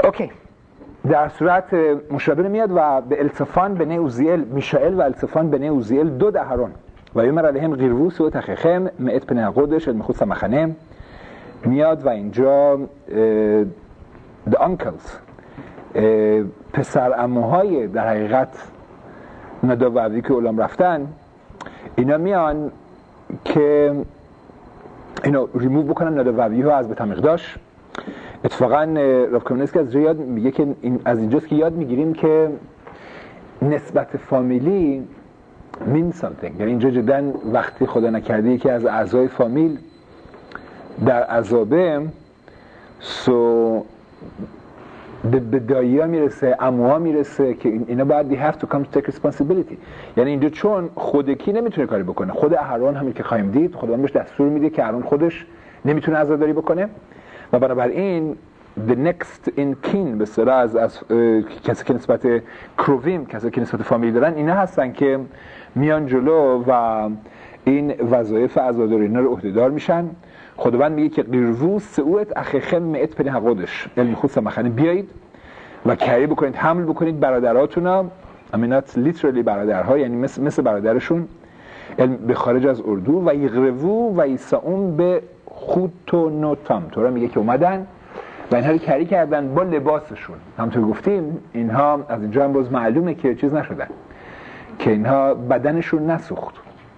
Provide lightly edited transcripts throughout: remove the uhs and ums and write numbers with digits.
اوکی. در صورت مشابه میاد و به التفان بنی اوزیل میشائیل و التفان بنی اوزیل دو دهران و یمر علیهم غیروس و تخخم مئت پنی قدش المخوص مخنم میاد و اینجا the uncles پسر عموهای در حقیقت نداب و ابی که اولام رفتن اینا میان که اینو ریموو بکنن نداب و ابی ها از بیت المقدس. اتفاقا راف کامنسکی از یاد میگه که از اینجاست که یاد میگیریم که نسبت فامیلی mean something، یعنی اینجا جدا وقتی خدا نکرده یکی از اعضای فامیل در عذابه به دایی ها میرسه، عموها میرسه که اینا باید they have to come to take responsibility. یعنی اینجا چون خودکی نمیتونه کاری بکنه، خود اهرون همین که خواهیم دید خدا بهش دستور میده که اهرون خودش نمیتونه عزاداری بکنه و بنابراین the next in kin به اصطلاح از کسی که نسبت کرویم، کسی که نسبت فامیلی دارن اینا هستن که میان جلو و این وظایف عزاداری اینا رو عهدهدار میشن. خداوند میگه که قیروس سعوت اخخم مئت پنی قدش علم خود سمخنه بیایید و کری بکنید، حمل بکنید برادراتونا، امینات لیترالی برادرها یعنی مثل برادرشون به خارج از اردو و یغرو و ایساون به خوتونوتام طورا میگه که اومدن و اینها رو کری کردن با لباسشون. همونطور گفتیم اینها از اینجا هم باز معلومه که چیز نشدن، که اینها بدنشون نسوخت.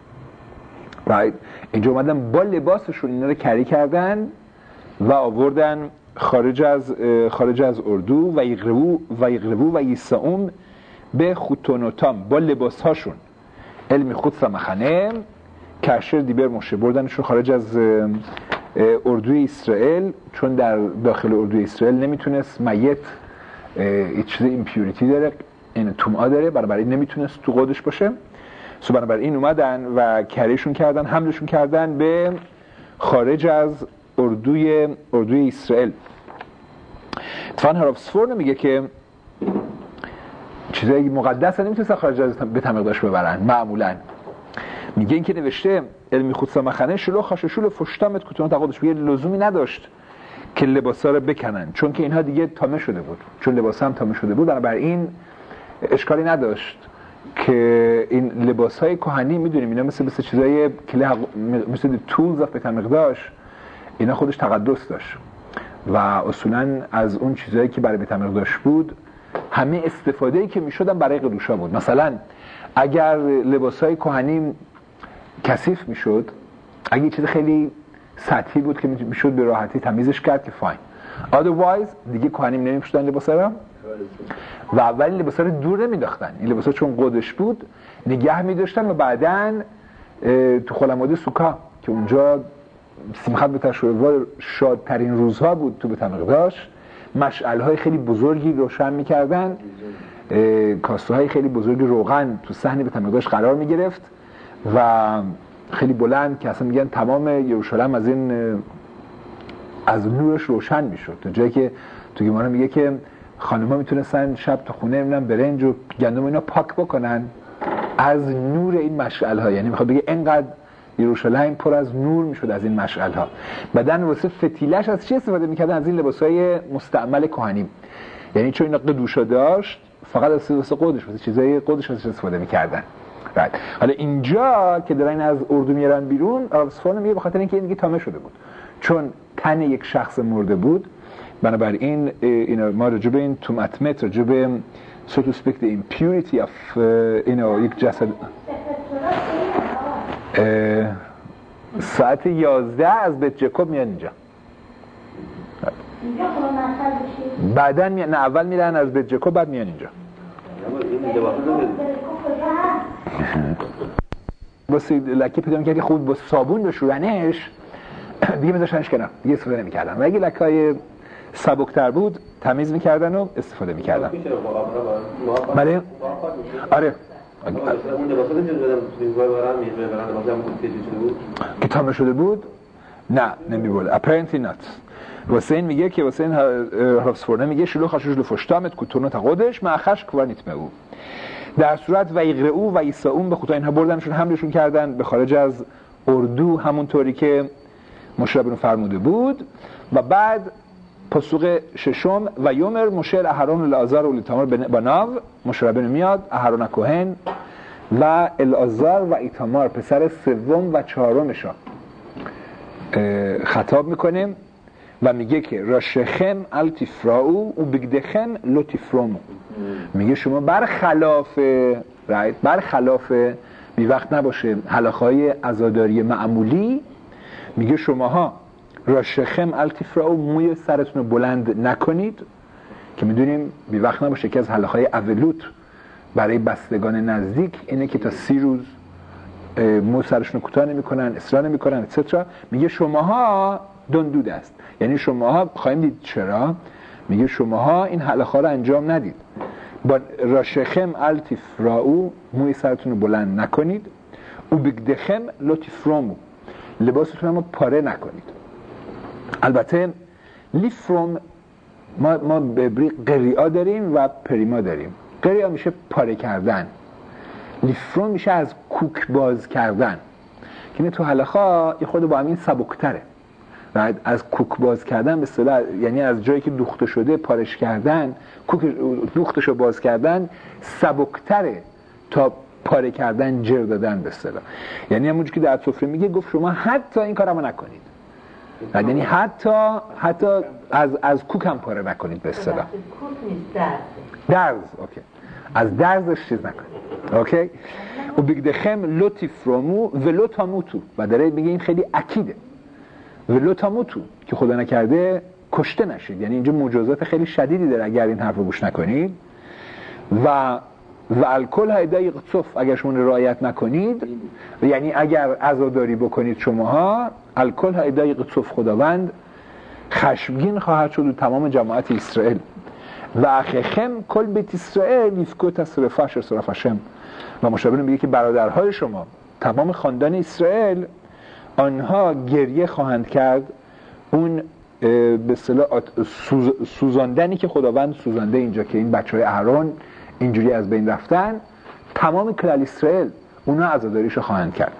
اینجا اومدن با لباسشون اینا رو کری کردن و آوردن خارج از اردو و یغرو و یساوم به خوتونوتام با لباسهاشون علم خود سمخنه کشر دیبر مشه بردنشون خارج از اردوی اسرائیل، چون در داخل اردوی اسرائیل نمیتونست میت یه چیز ایمپیوریتی داره، این تومعه داره، بنابراین نمیتونست تو قدش باشه. بنابراین اومدن و کریشون کردن، حملشون کردن به خارج از اردوی اسرائیل. اتفاقا هراف سفور میگه که چیزایی مقدس نمیتونستن خارج از بیت المقدس ببرن معمولا. میگه این که نوشته علمی خود سمخنه شلو خاششول فشتامت کتونات قدش، میگه لزومی نداشت که لباسا رو بکنن چون که اینها دیگه تامه شده بود، چون لباسا هم تامه شده بود بنابراین اشکالی نداشت که این لباسهای کهنی میدونیم اینا مثل چیزای مثل تولز اف بیت المقدس اینا خودش تقدس داشت و اصولا از اون چیزایی که برای بیت المقدس بود همه استفاده‌ای که میشدن برای قدوشا بود. مثلا اگر لباسهای کهنی کثیف میشد، اگه چیز خیلی سطحی بود که میشد به راحتی تمیزش کرد که فاین، otherwise دیگه کهنیم نمیپوشیدن لباسا رو و اولین لباسا رو دور نمیداختن. این لباسا چون قدش بود نگه میداشتن و بعدن تو خلماده سوکا که اونجا سیمخت به تشویوار شادترین روزها بود تو بیت المقدس، مشعل‌های خیلی بزرگی روشن می‌کردن، کاسه‌های خیلی بزرگی روغن تو صحن بیت المقدس قرار می‌گرفت و خیلی بلند که اصلا میگن تمام یروشلم از نورش روشن میشد، تا جایی که تو گمارا میگه که خانم‌ها میتونستن شب تو خونه نمیدونم برنج و گندم اینا پاک بکنن از نور این مشعل‌ها. یعنی میخواد بگه اینقدر یروشلم پر از نور میشد از این مشعل‌ها. بعدن واسه فتیلش از چی استفاده میکردن؟ از این لباسای مستعمل کهنی، یعنی چون اینا قدوشا داشت فقط واسه قدش، واسه چیزای قدش استفاده میکردن. حالا اینجا که دارن از اردو میارن بیرون، آفسفون میگه به خاطر اینکه این دیگه تامه شده بود، چون تن یک شخص مرده بود، بنابراین اینا ما راجع به این تومتمت، راجع به so to speak the impurity of یک جسد ساعت 11 از بیت جکوب میان اینجا. بعدن نه اول میرن از بیت جکوب بعد میان اینجا. واسه لکه پیدا می‌کردی خود با صابون بشورنش دیگه میذاشتنش کنار، دیگه استفاده نمی‌کردن. و اگه لکه‌های سبک‌تر بود تمیز می‌کردن و استفاده می‌کردن. بله آره که تامه شده بود؟ نه نمی‌بود. apparently not. واسه این میگه که واسه این هافسفورد میگه شلو خاشوش لفشتامت کتونات قدش معخش کوانیت مو. در صورت و یغرو و یساوم به خطا اینها بردنشون حملشون کردن به خارج از اردو همونطوری که مشربون فرموده بود و بعد پاسخ ششم و یومر مشه اهرون الازار و ایتامار بناو، مشه ربنا میاد، اهرون کوهن و الازار و ایتامار پسر سوم و چهارمشا خطاب میکنه و میگه که راشخم التفراو و بگدخم لطفرامو. میگه شما برخلاف بی وقت نباشه هلاخای عزاداری معمولی، میگه شماها راشخم التفراو موی سرتون رو بلند نکنید، که میدونیم بی وقت نباشه که از هلاخای اولوت برای بستگان نزدیک اینه که تا 30 روز مو سرشون رو کوتاه نمی‌کنن، اصرار نمی‌کنن اتسترا. میگه شماها دندود است، یعنی شماها خواهیم دید چرا. میگه شماها این هلاخا رو انجام ندید، با راشخم التفراو موی سرتون رو بلند نکنید، و بگدخم لطفرامو لباستون رو پاره نکنید. البته لیفروم ما به قریعا داریم و پریما داریم. قریعا میشه پاره کردن، لیفروم میشه از کوک باز کردن، که تو هلاخا یه خود با همین سبکتره. از کوک باز کردن به اصطلاح یعنی از جایی که دوخته شده پارش کردن، دوختشو باز کردن سبکتره تا پاره کردن، جر دادن به اصطلاح. یعنی همونجوری که در سفره میگه، گفت شما حتی این کارو نکنید، یعنی حتی از کوک هم پاره نکنید به اصطلاح. کوک نیست، درز. اوکی، از درزش چیز نکنید. اوکی. و بگدخم لطفرامو و لطاموتو، و داره میگه این خیلی اکیده، و لطاموتو که خدا نکرده کشته نشید. یعنی اینجا مجازات خیلی شدیدی داره اگر این حرف رو گوش نکنید. و الکل هیدای قصف، اگر شما رعایت نکنید، یعنی اگر عزاداری بکنید شماها، الکل هیدای قصف، خداوند خشمگین خواهد شد و تمام جماعت اسرائیل. و اخیخم کل بیت اسرائیل یفکو تصرفش صرفشم، و مشابه میگه که برادرهای شما تمام خاندان اسرائیل آنها گریه خواهند کرد اون به اصطلاح سوزاندنی که خداوند سوزانده اینجا، که این بچهای اهرون اینجوری از بین رفتن، تمام کلال اسرائیل اونا عزاداریشو خواهند کرد.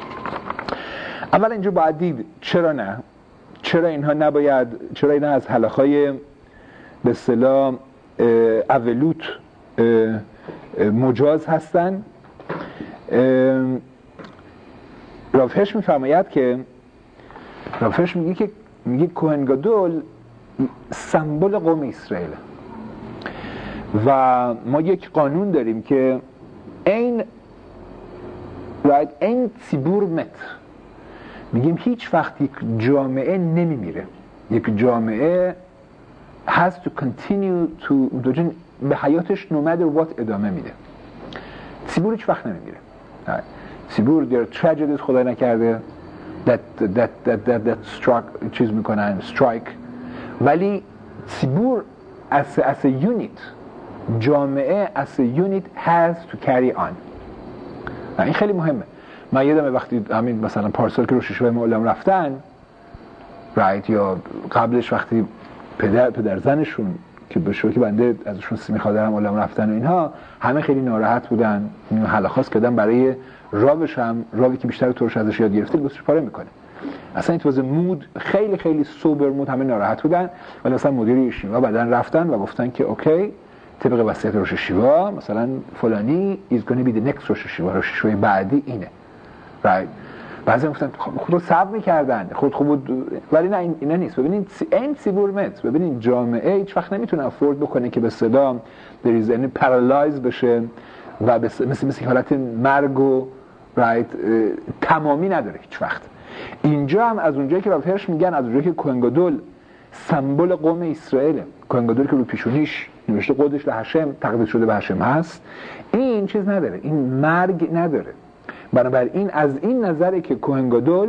اول اینجا باید دید چرا نه، چرا اینها نباید، چرا اینها از هلاخای به اصطلاح اولوت مجاز هستن. رافش میفرماید که رافش میگه کوهن گادول سمبل قوم اسرائیل، و ما یک قانون داریم که این ציבור מת. میگیم هیچ وقت یک جامعه نمیمیره، یک جامعه has to continue to به حیاتش no matter what ادامه میده. ציבור هیچ وقت نمیمیره. ציבור there tragedies خدا نکرده that struck چیز میکنن strike، ولی ציבור as a unit، جامعه as a unit has to carry on. این خیلی مهمه. من یادمه وقتی همین مثلا پارسال که روش شبه معلم رفتن یا قبلش وقتی پدر زنشون که به شوکی بنده ازشون سیمی خادرم معلم رفتن و اینها، همه خیلی ناراحت بودن. حلقاس کردن برای راوش هم، راوی که بیشتر تورش ازش یاد گرفته لباسش پاره میکنه. اصلا این مود خیلی خیلی سوبر مود، همه ناراحت بودن. ولی مثلا مدیر یشیوا بعدن رفتن و گفتن که اوکی طبق وصیت روش یشیوا مثلا فلانی is going to be the next روش یشیوا بعدی اینه. right. بعضی گفتن خود رو صبر می‌کردن، خود خوب بود، ولی نه اینا نیست. ببینید این ציבור מת، ببینید جامعه هیچ وقت نمیتونه افورد بکنه که به صدا there is any paralyze بشه و مثل حالت مرگ و تمامی نداره هیچ وقت. اینجا هم از اونجایی که رافرش میگن، از اونجایی که کوهن گادول سمبل قوم اسرائیل، کوهن گادول که رو پیشونیش نوشته قدش لهشم تقدیس شده به هشم هست، این چیز نداره، این مرگ نداره. بنابراین از این نظره که کوهن گادول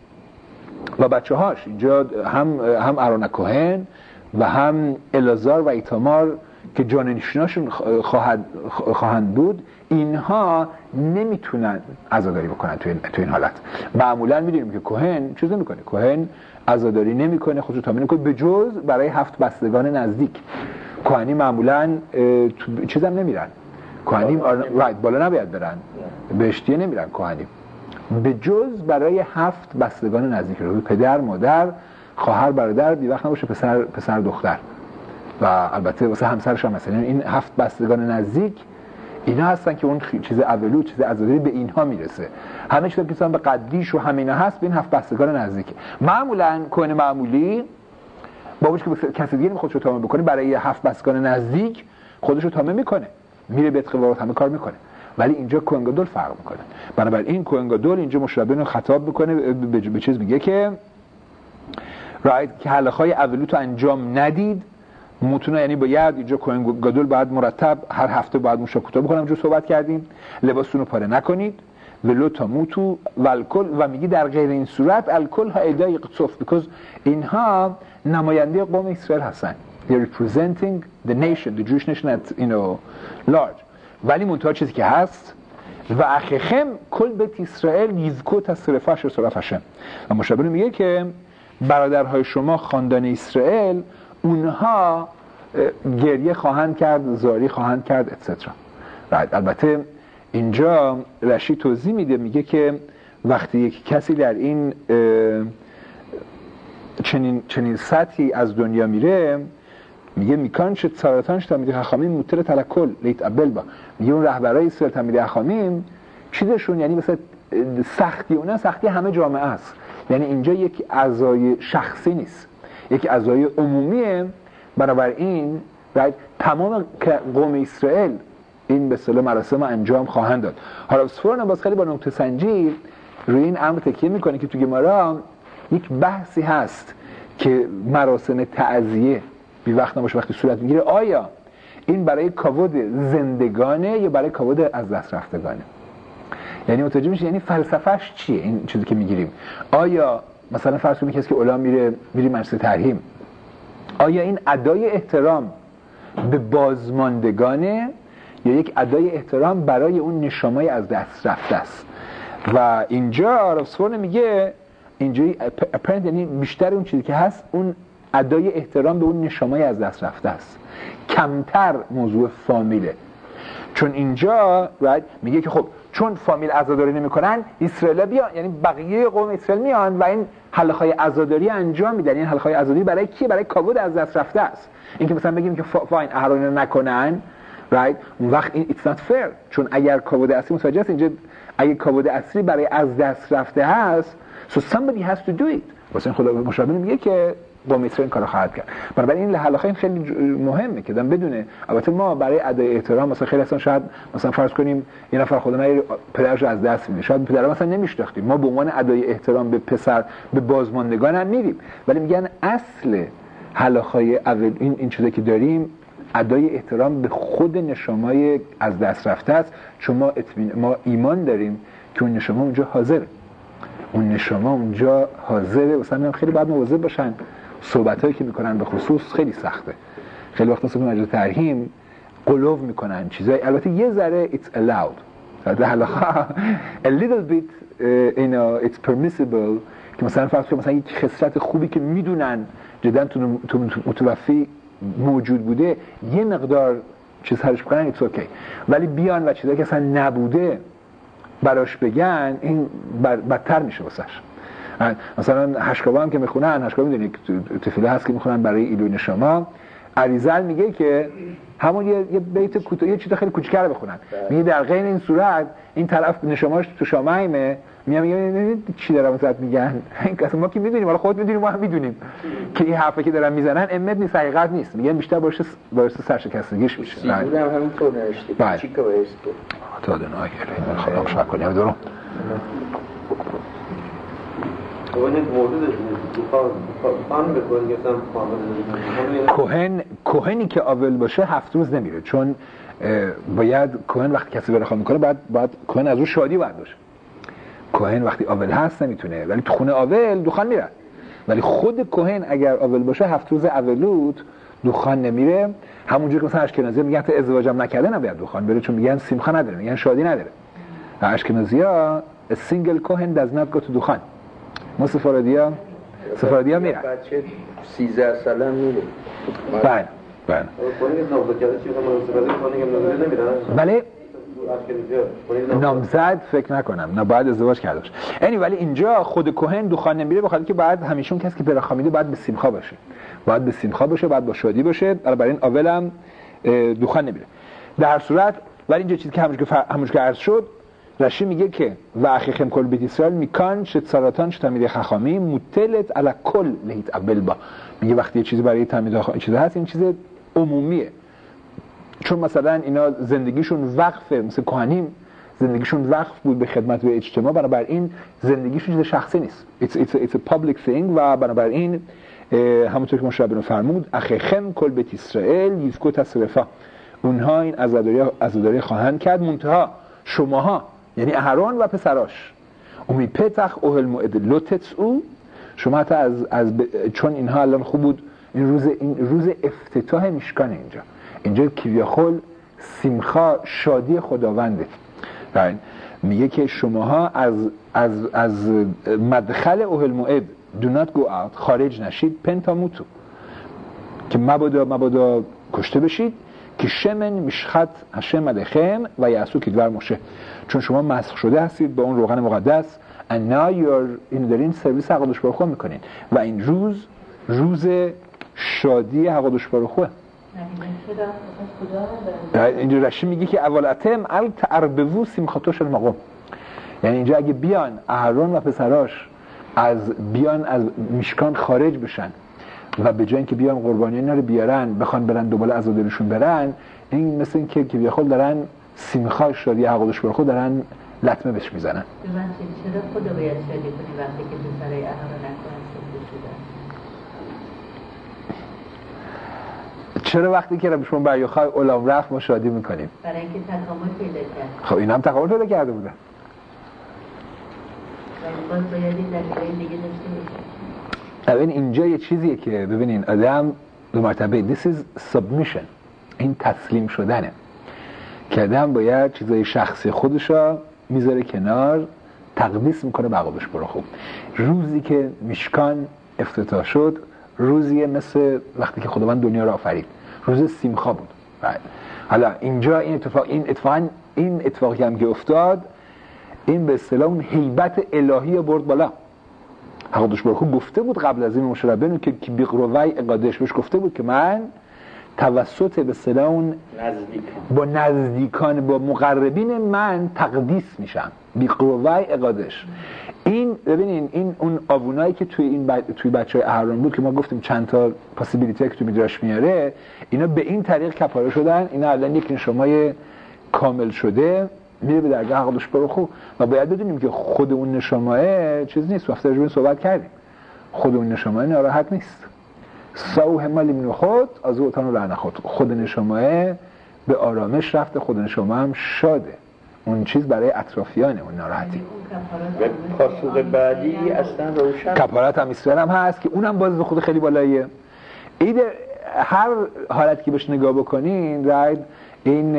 و بچه‌هاش اینجا هم آرون کوهن و هم الازار و ایتامار که جانشیناشون خواهند بود، اینها نمیتونن عزاداری بکنن تو این حالت. معمولا میدونیم که کوهن چیز نمیکنه، کوهن عزاداری نمیکنه، خودشو تامین میکنه به جز برای 7 بستگان نزدیک. کوهنی معمولا چیزم نمیرن، کوهنی بالا نباید برن، بهشتیه نمیرن کوهنی، به جز برای 7 بستگان نزدیک، پدر، مادر خواهر برادر بی وقت نباشه پسر دختر، و البته واسه همسرش هم مثلا این 7 بستگان نزدیک اینا هستن که اون چیز اولو، چیز عزاداری به اینها میرسه. همه چیزا که به قدیش و همینا هست به این 7 بستگان نزدیک. معمولا کهن معمولی باباش که کسی دیگه خودشو تامه بکنه، برای 7 بستگان نزدیک خودشو تامه میکنه، میره بیت قوارات همه کار میکنه. ولی اینجا کهن گادول فرق میکنه. بنابراین کهن گادول اینجا مشربین رو خطاب میکنه به چیز، میگه که رایت که حلقه‌های اولوتو انجام ندید متون، یعنی باید اینجا کهن گادول باید مرتب هر هفته باید موشا کوتاه بکنم، جو صحبت کردیم، لباستون رو پاره نکنید ولو تا موتو و الکل، و میگی در غیر این صورت الکل ها ادای قصف because اینها نماینده قوم اسرائیل هستن. They're representing the nation, the Jewish nation at large. ولی منتها چیزی که هست و اخیخم کل بیت اسرائیل یزکو تصرفش و صرفشم، و مشابه میگه که برادرهای شما خاندان اسرائیل اونها گریه خواهند کرد، زاری خواهند کرد اتسترا. البته اینجا رشید توضیح میده، میگه که وقتی یک کسی در این چنین سطحی از دنیا میره، میگه میکان شد سارتانش تا میده خامیم موتر تلکل لیت ابل با، میگه اون رهبرای اسرائیل تا میده خامیم چیزشون یعنی مثلا سختی اونها سختی همه جامعه است، یعنی اینجا یک اعضای شخصی نیست، یک اعضای عمومیه. بنابراین تمام قوم اسرائیل این به اصطلاح مراسم انجام خواهند داد. حالا سفران باز خیلی با نکته سنجی روی این امر تکیه میکنه که تو گمارا یک بحثی هست که مراسم تعزیه بی وقت نباشه وقتی صورت میگیره آیا این برای کاود زندگانه یا برای کاود از دست رفتگانه. یعنی متوجه میشه یعنی فلسفهش چیه این چیزی که میگیریم. آیا مثلا فرض کنید کسی که اعلام میره مجلس ترحیم، آیا این ادای احترام به بازماندگانه یا یک ادای احترام برای اون نشامای از دست رفته است؟ و اینجا رفسفورن میگه اینجوری اپرنت یعنی بیشتر اون چیزی که هست اون ادای احترام به اون نشامای از دست رفته است، کمتر موضوع فامیله. چون اینجا میگه که خب چون فامیل عزاداری نمیکنن اسرائیل بیان، یعنی بقیه قوم اسرائیل میان و این حلقه‌های عزاداری انجام میدن. این حلقه‌های عزاداری برای کی؟ برای کاود از دست رفته است. اینکه مثلا بگیم که فاین اهرانه نکنن اون وقت این it's not fair، چون اگر کاود اصلی متوجه است اینجا اگه کاود اصلی برای از دست رفته هست so somebody has to do it. واسه این خدا مشابه میگه که قوم اسرائیل کارو خواهد کرد. بنابراین این حلقه خیلی مهمه که دم بدونه. البته ما برای ادای احترام مثلا خیلی اصلا شاید مثلا فرض کنیم یه نفر خدا نگیره پدرش از دست میده، شاید پدر مثلا نمیشناختیم، ما به عنوان ادای احترام به پسر به بازماندگان هم میریم، ولی میگن اصل حلقه اول این چیزی که داریم ادای احترام به خود نشامای از دست رفته است، چون ما ایمان داریم که اون نشما اونجا حاضره، اون نشما اونجا حاضره. مثلا خیلی باید مواظب باشن صحبتایی که میکنن به خصوص خیلی سخته. خیلی وقتا تو مجلس ترحیم قلوب میکنن چیزای، البته یه ذره it's allowed a little bit it's permissible که مثلا فرض کنید مثلا یک خصلت خوبی که میدونن جدا تو متوفی موجود بوده یه مقدار چیز هرش بکنن it's okay، ولی بیان و چیزایی که اصلا نبوده براش بگن این بدتر میشه واسش. مثلا هشکاوا هم که میخونن، هشکاوا میدونی تفیله هست که میخونن برای ایلوی نشما، عریزل میگه که همون یه بیت کوتاه یه چیز خیلی کوچیک‌تر بخونن، میگه در غیر این صورت این طرف نشماش تو شامایمه، میگه چی دارم واسط میگن، اصلا ما که میدونیم، حالا خودت میدونیم، ما هم میدونیم که این حرفی که دارن میزنن امت نیست، حقیقت نیست، میگن بیشتر باعث سرشکستگیش میشه. سیبور هم همینطور نوشته چی که باعث تا دنیا گره خدا شکر کنیم درو کوهنی که آول باشه 7 روز نمیره، چون باید کوهن وقتی کسی برخواه میکنه باید کوهن از رو شادی باید باشه. کوهن وقتی آول هست نمیتونه، ولی تو خونه آول دخان میره، ولی خود کوهن اگر آول باشه 7 روز اولوت دخان نمیره. همونجور که مثلا اشکنازی میگن تا ازدواجم نکرده نباید دخان بره، چون میگن سیمخا نداره، میگن شادی نداره. اشکنازی‌ها سینگل کوهن does not go to دخان. ما سفارادی ها میرن بچه 13 ساله میره. بله نامزد فکر نکنم، نه باید ازدواج کرده باشه. ولی اینجا خود کهن دخان نمیره، بخاطر که بعد همیشون کسی که برخامیده باید به سیمخا باشه، باید به سیمخا باشه، باید با شادی باشه، برای این اولم دخان نمیره. در هر صورت ولی اینجا چیزی که همونش که عرض شد، رشی میگه که و اخیخم کل بیت اسرائیل میکان شد ساراتان شد تمیده خخامی متلت علی کل لهیت ابل با. میگه وقتی یه چیزی برای تمیده چیزی هست، این چیز عمومیه، چون مثلا اینا زندگیشون وقفه، مثل کهنیم زندگیشون وقف بود به خدمت به اجتماع، بنابراین زندگیشون چیز شخصی نیست، it's a public thing، و بنابراین همونطور که مشابه فرمود اخیخم کل بیت اسرائیل یفکو تصرفا، اونها این عزاداری خواهند کرد، منتها شماها یعنی اهرون و پسراش امی پتخ اوهل موعد لوتت او، شما حتی چون اینها الان خوب بود، این روز افتتاح میشکانه، اینجا کیویاخول سیمخا شادی خداونده، میگه که شماها از مدخل اوهل موعد do not go out، خارج نشید، پنتاموتو، که مبادا کشته بشید، که شمن میشخط هشم مدخم و یعصو که دور موشه، چون شما مسخ شده هستید با اون روغن مقدس، and now اینو دارین سرویس حقادش برخواه میکنین، و این روز شادی حقادش برخواه. اینجا رشی میگه که اولاتم ال تعربو سیمخاتوش المقام، یعنی اینجا اگه بیان اهرون و پسراش از میشکان خارج بشن و به جای اینکه بیان قربانی اینا رو بیارن بخوان برن دنبال عزاداریشون برن، این مثل این که بیاخول دارن سیمخا شادی حقادش برخواه دارن لطمه بهش میزنن. چرا خدا باید شادی کنی وقتی که پسرای اهرون نکنن شدن؟ چرا وقتی که شما بریاخای علام رفت ما شادی میکنیم؟ برای اینکه تکامل پیدا کرد. خب این هم تکامل پیدا کرده بوده. باز باید این دلیل دیگه داشته باشه. اینجا یه چیزیه که ببینین آدم دو مرتبه this is submission، این تسلیم شدنه، که آدم باید چیزای شخصی خودشا میذاره کنار، تقدیس میکنه به عقابش برو. خوب روزی که میشکان افتتاح شد، روزیه مثل وقتی که خداوند دنیا را آفرید، روز سیمخا بود. حالا اینجا این اتفاقی هم که افتاد، این به اصطلاح اون هیبت الهی برد بالا. حقادش برخو گفته بود قبل از این مشربنو که بیقروی اقادش بهش گفته بود که من توسط به اصطلاح اون با نزدیکان با مقربین من تقدیس میشم، بیقروی اقادش. این ببینین این اون آوونایی که توی بچهای اهرون بود که ما گفتیم چند تا پاسیبیلیتی که تو میدراش میاره، اینا به این طریق کفاره شدن، اینا الان یک نشمای کامل شده میره به درگاه حقادش برخو. و باید بدونیم که خود اون نشماه چیز نیست، وقتی راجع به این صحبت کردیم، خود اون نشماه ناراحت نیست، ساو همالی من خود از اوتان رو لعنه خود نشماه به آرامش رفته، خود نشماه هم شاده، اون چیز برای اطرافیانه اون ناراحتی. و پاسخ بعدی اصلا روشن کفارت هم اسرائیل هم هست که اونم باز به خود خیلی بالاییه. ایده هر حالتی که بهش نگاه بکنین این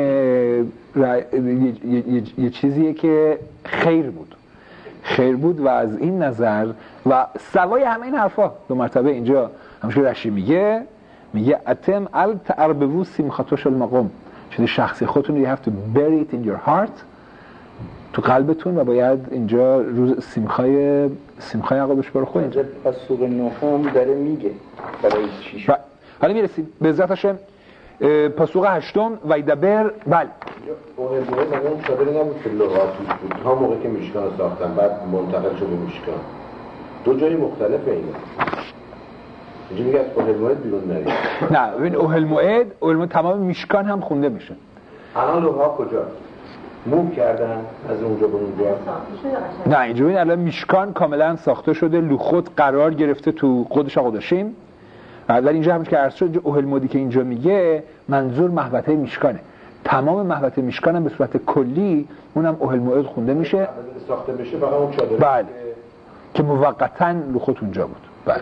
یه چیزیه که خیر بود و از این نظر و سوای همه این حرفا دو مرتبه اینجا همونش رشی میگه اتم ال تعربو سیمخاتوش المقام، چیز شخصی خودتون you have to bury it in your heart، تو قلبتون، و باید اینجا روز سیمخای عقابش برخواه. اینجا پاسخ نهم داره میگه برای چیش. حالا میرسیم به عزتشم پاسخ هشتم و یدبر. بله اوهل موعد اون شادری نبود که لغاتیش بود، تا موقع که میشکان ساختن بعد منتقل شده میشکان، دو جای مختلفه اینه. اینجا میگه از اوهل موعد بیرون نرید. نه ببین اوهل موعد تمام میشکان هم خونده میشه. الان لوها کجا؟ موو کردن از اونجا به اونجا؟ نه اینجا ببین الان میشکان کاملا ساخته شده، لوخوت قرار گرفته تو قدش قدشیم. ولی اینجا همونش که عرض شد اوهل موعدی که اینجا میگه منظور محوطه میشکانه، تمام محوطه میشکان هم به صورت کلی اونم اوهل موعد خونده میشه، ساخته بشه فقط اون چادر بله که موقتا لوخوت اونجا بود. بله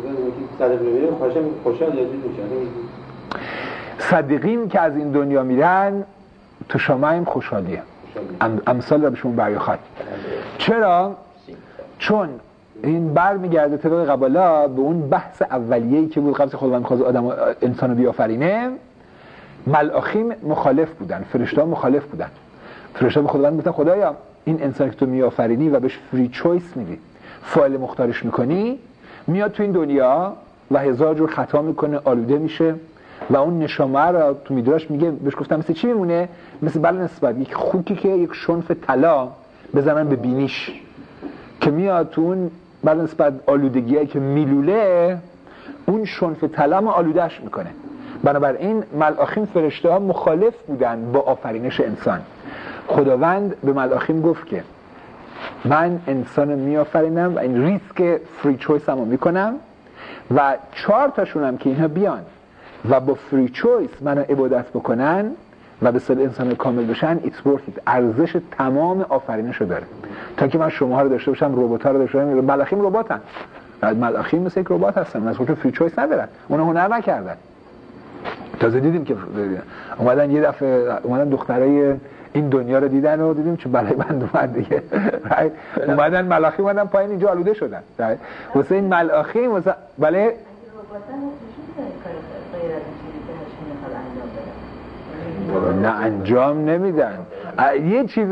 صدیقین که از این دنیا میرن تو شمایم خوشحالیه، امثال را به شما بریاخت. چرا؟ چون این برمیگرده طبق قبالا به اون بحث اولیه‌ای که بود قبل از خداوند خواست انسانو بیافرینه. ملاخیم مخالف بودن، فرشته‌ها مخالف بودن فرشته به خداوند گفتن خدایا این انسانی که تو میآفرینی و بهش فری چویس میدی، فایل مختارش میکنی، میاد تو این دنیا و هزار جور خطا میکنه، آلوده میشه و اون نشامه را تو میدراش میگه، بهش گفتم مثل چی میمونه؟ مثل بله نسبت یک خوکی که یک شنف طلا بزنن به بینیش که میاد تو اون بله نسبت آلودگیه که میلوله، اون شنف طلا آلودهش میکنه. بنابراین ملاخیم فرشته ها مخالف بودن با آفرینش انسان. خداوند به ملاخیم گفت که من انسان میآفرینم و این ریسک فری چویس هم میکنم و 4 تاشونم که اینها بیان و با فری چویس منو عبادت بکنن و به صورت انسان کامل بشن، it's worth it. ارزش تمام آفرینش رو داره. تا که من شما رو داشته باشم، ربات ها رو داشته باشم. ملاخیم رباتن، ملاخیم مثل یک ربات هستن، از خودشون فری چویس ندارن، اونا هنر نکردن. تازه دیدیم که اومدن یه دفعه دخترای این دنیا رو دیدن و دیدیم چه بلای بند اومد دیگه. اومدن ملاخیم اومدن پایین اینجا آلوده شدن. واسه این ملاخیم واسه بله نه انجام نمیدن. یه چیز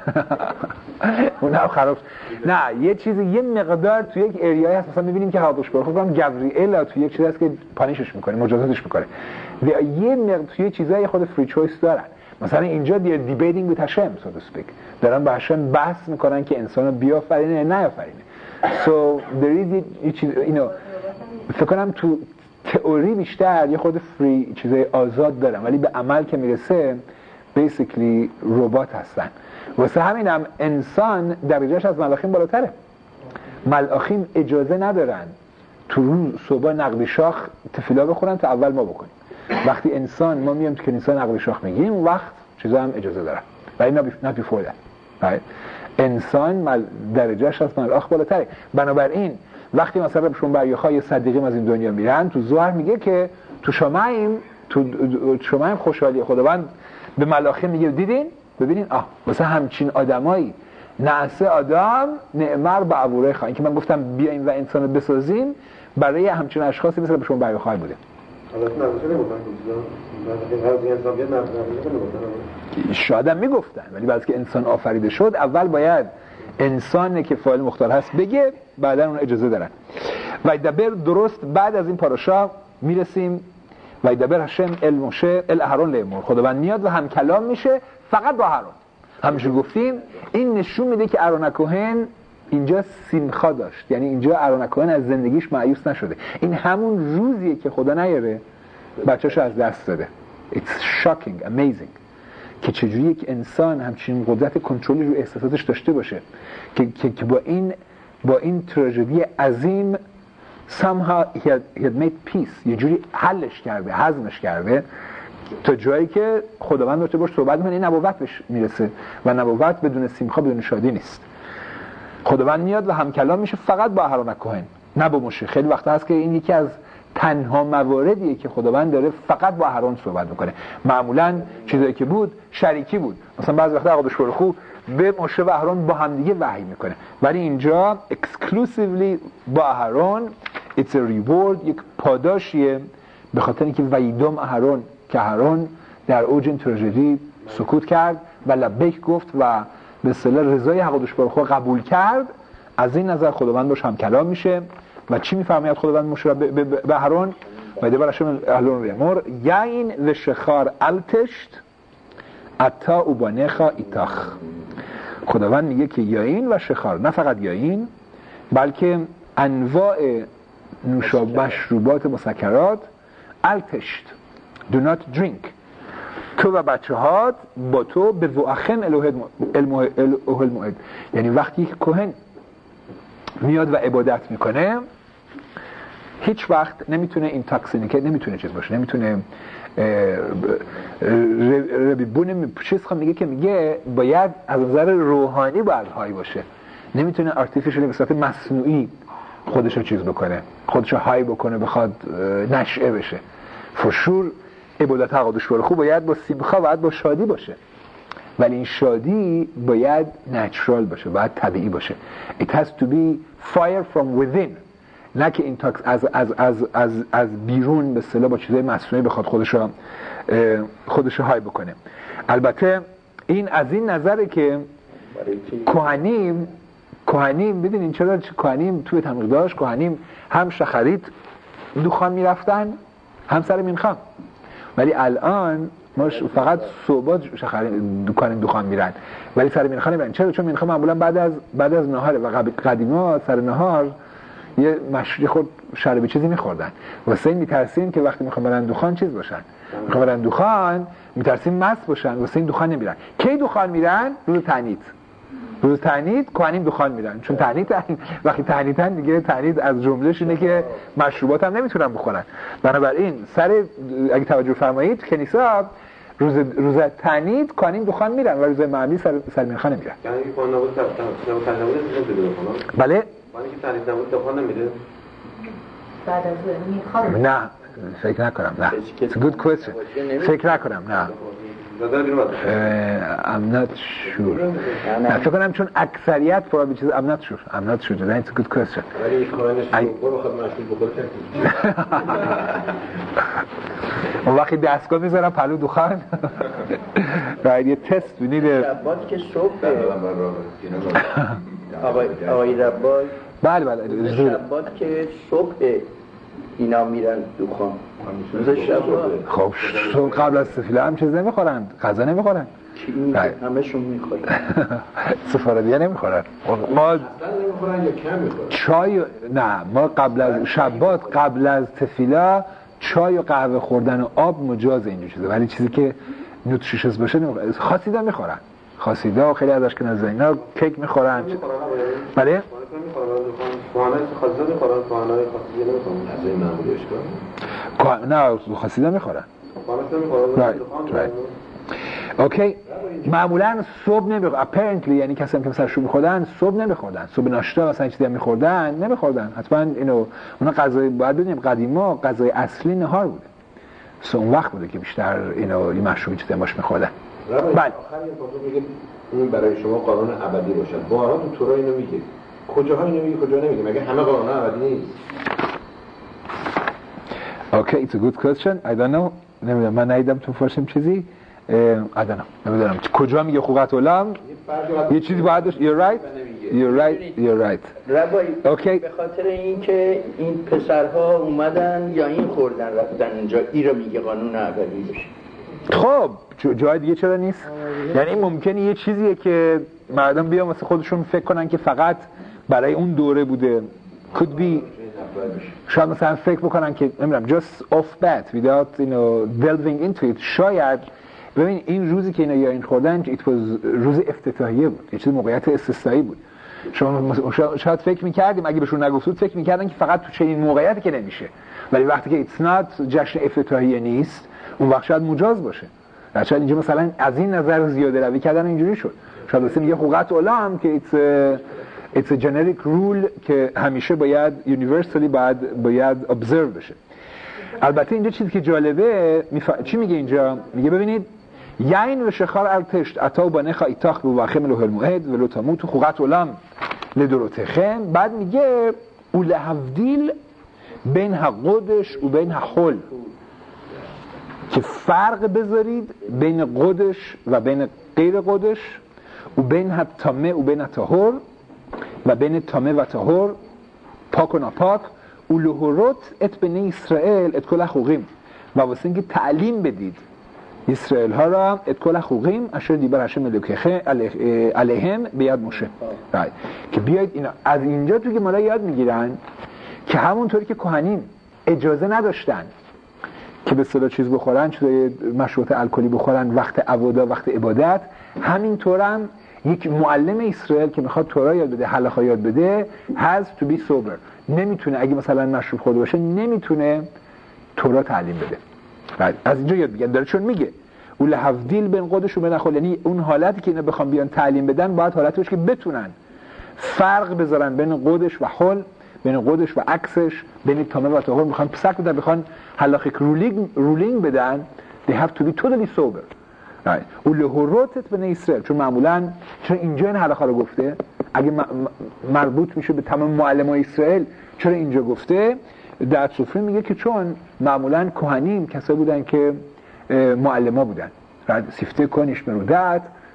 اونم خراب. نه یه چیزی یه مقدار تو یک اریای هست، مثلا میبینیم که حادث برخورد کنم گابریئل تو یک چیزی هست که پانیشش میکنه، مجازاتش میکنه. یه مقدار توی چیزای خود فری چویس دارن. مثلا اینجا دی دیبیتینگ ویت هاشم سو تو اسپیک، دارن با هاشم بحث میکنن که انسانو بیافرینه نه نیافرینه. so there is فکر کنم تو تئوری بیشتر یه خود فری چیزای آزاد دارن، ولی به عمل که میرسه بیسیکلی ربات هستن. واسه همینم انسان درجهش از ملاخیم بالاتره. ملاخیم اجازه ندارن تو روز صبح نقد شاخ تفیلا بخورن تا اول ما بکنیم. وقتی انسان ما میام تو کنیسه نقد شاخ میگیم، اون وقت چیزا هم اجازه دارن، ولی نه بیفور دن. انسان درجهش از ملاخ بالاتره. بنابراین وقتی مثلا شما بریاخای صدیقیم از این دنیا میرن، تو ظاهر میگه که تو شمایم خوشحالی خداوند به ملاخیم میگه دیدین ببینین واسه همچین آدمایی نعسه آدم نعمر به عبوره خواهی که من گفتم بیاین و انسان بسازیم، برای همچین اشخاصی مثل به شما بریاخای بوده. شاید هم میگفتن، ولی بعد که انسان آفریده شد اول باید انسان که فاعل مختار هست بگه، بعدا اون اجازه دارن. و دبر درست بعد از این پاراشا میرسیم و دبر هشم الموشه الاهرون لیمور، خداوند میاد و هم کلام میشه فقط با هارون. همیشه گفتیم این نشون میده که آرون کوهن اینجا سیمخا داشت، یعنی اینجا آرون کوهن از زندگیش مایوس نشده. این همون روزیه که خدا نیاره بچه‌شو از دست داده. It's shocking, amazing که چجوری یک انسان همچین قدرت کنترلی رو احساساتش داشته باشه که با این تراژدی عظیم somehow he had made peace، یه جوری حلش کرده، هضمش کرده تا جایی که خداوند داشته باش صحبت می‌کنه. این نبوت بهش میرسه و نبوت بدون سیمخا بدون شادی نیست. خداوند میاد و هم کلام میشه فقط با آرون کوهن، نه با موشه. خیلی وقتا هست که این یکی از تنها مواردیه که خداوند داره فقط با هارون صحبت میکنه. معمولا چیزایی که بود شریکی بود، مثلا بعضی وقتا عقدش برخو به موشه و هارون با هم دیگه وحی میکنه، ولی اینجا exclusively با هارون. it's a reward، یک پاداشیه به خاطر اینکه ویدم هارون، که هارون در اوج این تراژدی سکوت کرد و لبیک گفت و به اصطلاح رضای عقدش برخو قبول کرد. از این نظر خداوند باش هم کلام میشه. و چی میفرماید خداوند موشه به هارون؟ و دیگه براشون اهلون ریمور یین و شخار التشت اتا اوبانخا ایتاخ. خداوند میگه که یاین و شخار، نه فقط یاین بلکه انواع مشروبات مسکرات، التشت do not drink، تو و بچه هات با تو به وعخن الوه الموعد، یعنی وقتی یک کهن میاد و عبادت میکنه هیچ وقت نمیتونه این تاکسینیکت، نمیتونه چیز باشه، نمیتونه ربیبون چیز میگه که میگه باید از نظر روحانی باید های باشه، نمیتونه آرتیفیشلی به صورت مصنوعی خودشو چیز بکنه، خودشو های بکنه بخواد نشئه بشه. فشور عبادت عقدش برخو باید با سیمخا، باید با شادی باشه، ولی این شادی باید نچرال باشه، باید طبیعی باشه. It has to be fire from within، نه که این تاکس از بیرون به اصطلاح با چیزای مصنوعی بخواد خودشو های بکنه. البته این از این نظره که کهنیم بدونین چرا کهنیم توی تمرق داشت، کهنیم هم شخرید دخان میرفتن هم سر مینخان، ولی الان ما فقط صبح کهنیم دخان میرن ولی سر مینخان نمیرن. چرا؟ چون مینخان معمولا بعد از نهاره و قدیما سر نهار یه مشروب خود شربی چیزی میخوردن. واسه این میترسیم که وقتی میخوام برن دخان چیز باشن، میخوام برن دخان میترسیم مست باشن، واسه این دخان نمیرن. کی دخان میرن؟ روز تعنید کهنیم دخان میرن، چون وقتی تعنیدن دیگه تعنید از جملهش اینه که مشروبات هم نمیتونن بخورن. بنابراین اگه توجه فرمایید کنیسا روز تعنید کهنیم دخان میرن و روز معمولی سر مینخان نمیرن. یعنی کهن نبود بله؟ ولی که تعنید نبود دخان نمیره؟ بعد از اون میخوام نه فکر نکنم. نه It's a good question. فکر نکنم. نه I'm not sure. نه فکر کنم چون اکثریت probably چیز I'm not sure. That's a good question. ولی کارنش رو بخواد مشروب بخوره اون وقتی دستگاه میذارم پلو دخان راید یه تست بینید شبات که صبح آقای ربای بله شبات که صبح اینا میرن دخان روز شبات. خب قبل از تفیله هم چیز نمیخورن، غذا نمیخورن. همشون میخورن. سفارادیه نمیخورن. ما نمیخورن یا کم میخورن؟ چای نه، ما قبل از تفیله چای و قهوه خوردن و آب مجاز اینجور چیزه، ولی چیزی که نوتریشس باشه نمیخورن. خاصیدا میخورن، خاصیدا خیلی از اشکنازی اینا کیک میخورن. بله نه خاصیدا میخورن. اوکی. معمولا صبح نمیخورن apparently، یعنی کسایی که مثلا شروع میخوردن صبح نمیخوردن، صبح ناشتا مثلا چیزی نمیخوردن حتما اینو اونا غذای باید بدونیم قدیما غذای اصلی نهار بوده، اون وقت بوده که بیشتر اینو این مشروبی چیزی باش میخوردن. بله آخر یه پاسخ میگه این برای شما قانون ابدی باشد. بارها تو تورا اینو میگه، کجاها اینو میگه کجا نمیگه؟ مگه همه قانون ابدی نیست؟ Okay, it's a good question. I don't know. نمیدونم، من ندیدم تو فارسیم چیزی. نمیدونم کجا میگه خوقت علم یه چیزی باید داشت. You're right. ربایی اوکی. به خاطر اینکه این پسرها اومدن یا این خوردن رفتن اونجا، این رو میگه قانون ابدی بشه. خب جای دیگه چرا نیست؟ یعنی ممکنه یه چیزیه که مردم بیان واسه خودشون فکر کنن که فقط برای اون دوره بوده. could be شاید مثلا فکر بکنن که نمیدونم just off bat without delving into it. شاید ببین این روزی که اینا یا این خوردن it was روز افتتاحیه بود، یه چیز موقعیت استثنایی بود. شما شاید فکر می‌کردیم اگه بهشون نگفتید فکر می‌کردن که فقط تو چنین موقعیتی که نمیشه، ولی وقتی که it's not جشن افتتاحیه نیست اون وقت شاید مجاز باشه. شاید اینجا مثلا از این نظر زیاده روی کردن اینجوری شد. شاید مثلا میگه حقوقت علم که it's a generic rule که همیشه باید universally باید observe بشه. البته اینجا چیزی که جالبه چی میگه اینجا؟ میگه ببینید یعین و شخار ارتشت عطا با نخا ایتاخ به واخم لوح الموعد ولو تموت حقوقت علم لدروتخم. بعد میگه اولهفدیل بین قدش و بین حل، که فرق بذارید بین قدش و بین غیر قدش و بین تامه و بین طهور و بین تامه و طهور، پاک و ناپاک. و لهورت ات بنی اسرائیل ات کل حقوقیم، و واسه اینکه تعلیم بدید اسرائیل ها را ات کل حقوقیم اشار دیبر هشم ملوکه علیهم بیاد موشه. که بیاید اینا از اینجا تو که مالا یاد میگیرن که همونطوری که کهنیم اجازه نداشتن که به اصطلاح چیز بخورن، چیزای مشروبات الکلی بخورن وقت عباده وقت عبادت، همینطورم یک معلم اسرائیل که میخواد تورا یاد بده، هلاخا یاد بده has to be sober. نمیتونه اگه مثلا مشروب خورده باشه نمیتونه تورا تعلیم بده. بعد از اینجا یاد میگن داره، چون میگه اول هفدیل بین قدش و بین خل، یعنی اون حالتی که اینا بخوام بیان تعلیم بدن باید حالتی باشه که بتونن فرق بذارن بین قدش و حل، بین قدش و عکسش، بین تامه و طهور. میخوان پسک بدن، میخوان هلاخیک رولینگ بدن. they have to be totally sober. و لهورتت بنی اسرائیل، چون معمولا چون اینجا این حلقه رو گفته، اگه مربوط میشه به تمام معلمای اسرائیل چرا اینجا گفته؟ در سفره میگه که چون معمولا کهنیم کسایی بودن که معلما بودن، سیفته کنیش مرودت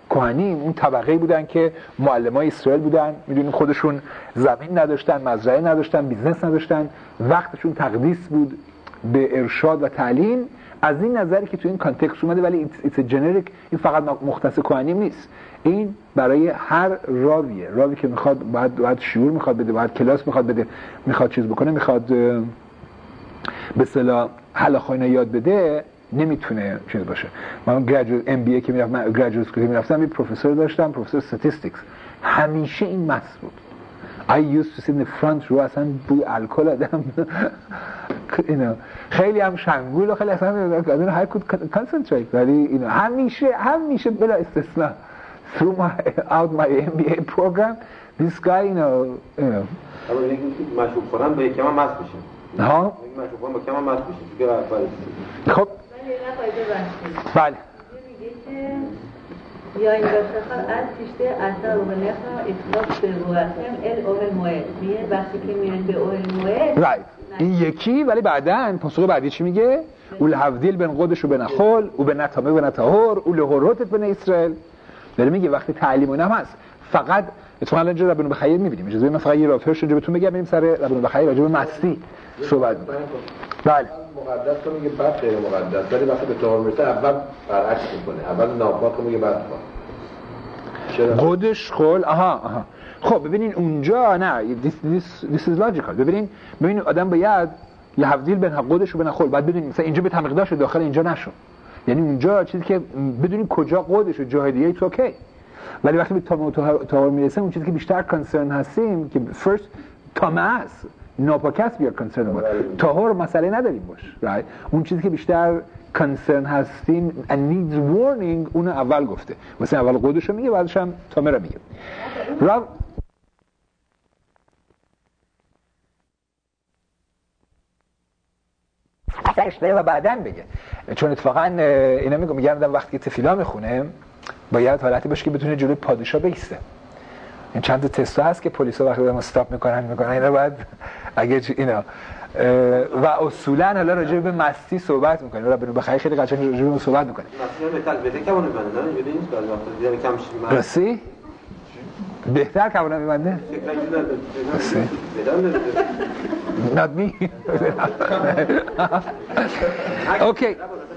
کهنیم اون طبقه‌ای بودن که معلمای اسرائیل بودن، میدونین خودشون زمین نداشتن، مزرعه نداشتن، بیزنس نداشتن، وقتشون تقدیس بود به ارشاد و تعلیم. از این نظری که تو این کانتکست اومده، ولی ایتس جنریک، این فقط مختص کهنیم نیست، این برای هر راوی که میخواد باید شعور میخواد بده، باید کلاس میخواد بده، میخواد چیز بکنه، میخواد به اصطلاح هلاخاینا یاد بده، نمیتونه چیز باشه. من گریجویت ام بی ای که میرفتم، من گریجویت اسکول میرفتم، یه پروفسور داشتم، پروفسور استاتستیکس، همیشه این مس بود. I used to sit in the front row، اصلا بوی الکل آدم اینا خیلی هم شنگول و خیلی اصلا آدم هر کود concentrate، ولی اینا همیشه بلا استثناء throughout my MBA program this guy اما میگه مشروب خورن به یکم هم مست بشیم. ها مشروب خورن با کم هم مست بشیم. خب بله یا این داشتخان از پیشته اثر و نخا اطلاق به روحتم اوهل موعد میه وقتی که میرن به اوهل موعد این یکی، ولی بعدن پاسخ بعدی چی میگه؟ اول هفدیل بین قدش و بین خل و به نتامه و نتاهر اول هروتت بین اسرائیل. داره میگه وقتی تعلیم اونم هست، فقط اتفاقا اینجا ربنو بخیر میبینیم، اجازه بدید من فقط یه رافرش اینجا بهتون بگم، بریم سر ربنو بخیر راجع به مستی صحبت می‌کنیم. بله مقدس تو میگه بعد غیر مقدس، ولی وقتی به طهور میرسه اول برعکس میکنه، اول ناپاک رو میگه بعد پاک. قدش خل آها. خب ببینین اونجا نه this is logical. ببینین آدم باید لحظیل بین قدش و بین خل، بعد بدونین مثلا اینجا به تمقداش داخل اینجا نشو، یعنی اونجا چیزی که بدونین کجا قدش و جای دیگه تو اوکی، ولی وقتی به طهور میرسه اون چیزی که بیشتر کانسرن هستیم که فرست تاماس ناپاکست بیار کانسرن بود، طهور مسئله نداریم باش right؟ اون چیزی که بیشتر کانسرن هستیم and needs warning اون اول گفته، مثلا اول قدشو میگه بعدش هم تامه رو میگه. اصلاش و بعدن بگه، چون اتفاقا اینا میگم وقتی که تفیلا میخونه باید حالتی باشه که بتونه جلوی پادشاه بیسته. این چند تا تستا هست که پلیسا وقتی دارن استاپ میکنن اینا باید اگه اینا و اصولا حالا راجع به مستی صحبت میکنه، را بنو بخیر خیلی قشنگ راجع به صحبت میکنه. مستی بهتر کمونه میبنده، نه اینجوری نیست بعضی وقتا دیگه کم راستی بهتر کمونه میبنده؟ not me. اوکی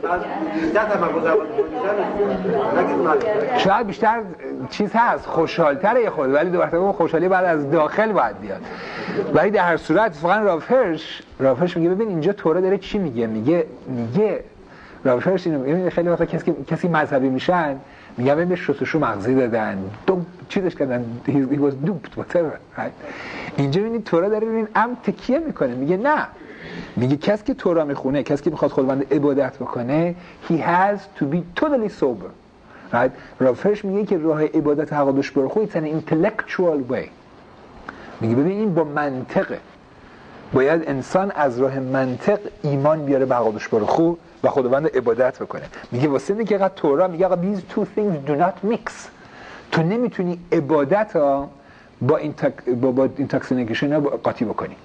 شاید بیشتر چیز هست خوشحالتره یه خود، ولی دو وقتا خوشحالی بعد از داخل باید بیاد. ولی در هر صورت فقط رافرش میگه ببین اینجا توره داره چی میگه رافرش اینو خیلی وقتا کسی مذهبی میشن میگن ببین شستشو مغزی دادن چیزش کردن he was duped whatever right؟ اینجا ببینید تورا داره ببین تکیه میکنه، میگه نه، میگه کسی که تورا میخونه، کسی که میخواد خداوند عبادت بکنه he has to be totally sober right؟ رافرش میگه که راه عبادت حقادش برخو it's an intellectual way. میگه ببین این با منطقه، باید انسان از راه منطق ایمان بیاره به حقادش برخو و خداوند عبادت بکنه. میگه واسه اینکه آقا تورا میگه آقا these two things do not mix. تو نمیتونی عبادت ها با اینتاکسینیکشن قاطی بکنی.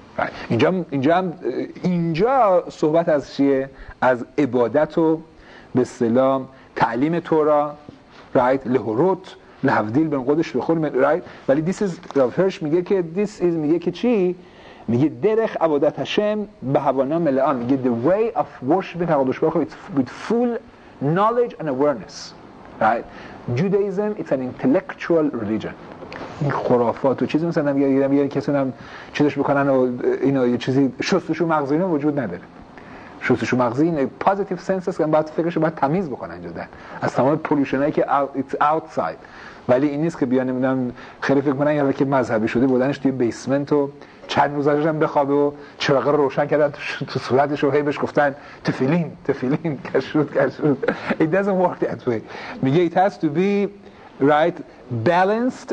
اینجا صحبت از چیه؟ از عبادت و به اصطلاح تعلیم تورا right؟ لهوروت لحفدیل بین قدش بخور right؟ ولی this is رافرش میگه که میگه که چی؟ میگه درخ عبادت هشم به هوانا ملعان، میگه the way of worshiping حقادش برخور with full knowledge and awareness right؟ Judaism it's an intellectual religion. این خرافات و چیزی مثلا میگه کسی هم چیزش بکنن و اینا یه چیزی شستشو مغزی اینا وجود نداره. شستشو مغزی این پوزیتیو سنس است که باید فکرشو باید تمیز بکنن اینجا از تمام پولوشنایی که it's outside. ولی این نیست که بیان نمیدونم خیلی فکر کنن یا که مذهبی شده بودنش توی بیسمنت و چند روز ازش بخوابه و چراغ رو روشن کردن تو صورتش و هی بهش گفتن تفیلین کشرود it doesn't work that way. میگه it has to be right balanced